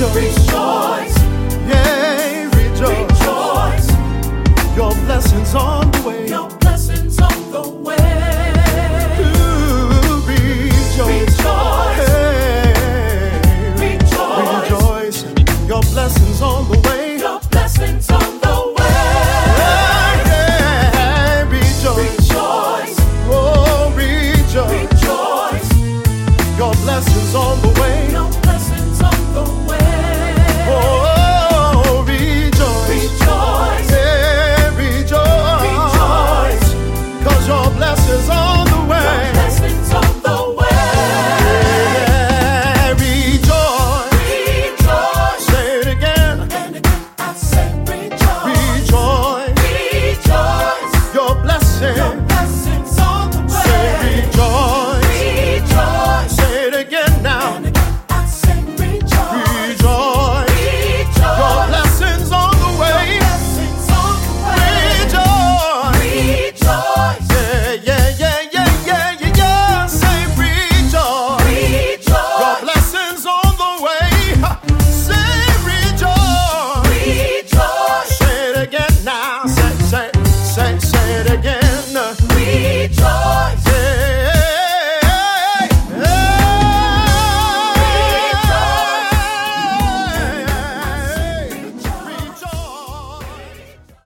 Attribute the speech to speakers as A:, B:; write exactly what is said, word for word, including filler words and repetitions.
A: Rejoice. Yeah, rejoice. Rejoice. Your blessings on the way. Your blessings on the way. Ooh, rejoice. Rejoice. Hey, rejoice. Rejoice. Your blessings on the way. Your blessings on the way. Yeah, yeah. Rejoice. Rejoice. Oh, rejoice. Rejoice. Your blessings on the way. Your blessings on the way.